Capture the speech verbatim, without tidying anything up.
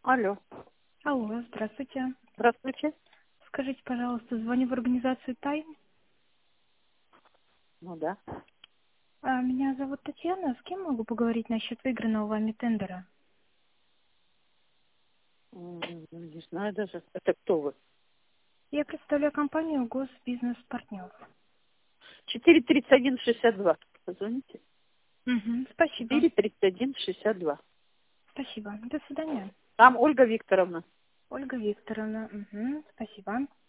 Алло, Алло, здравствуйте. здравствуйте. Скажите, пожалуйста, звоню в организацию «Тайм». Ну да. А, Меня зовут Татьяна. С кем могу поговорить насчет выигранного вами тендера? М, Не знаю даже. Это кто вы? Я представляю компанию «Госбизнес-партнер». Четыре тридцать один шестьдесят два. Позвоните. Угу, спасибо. Четыре тридцать один шестьдесят два. Спасибо. До свидания. Там Ольга Викторовна. Ольга Викторовна. Угу, спасибо.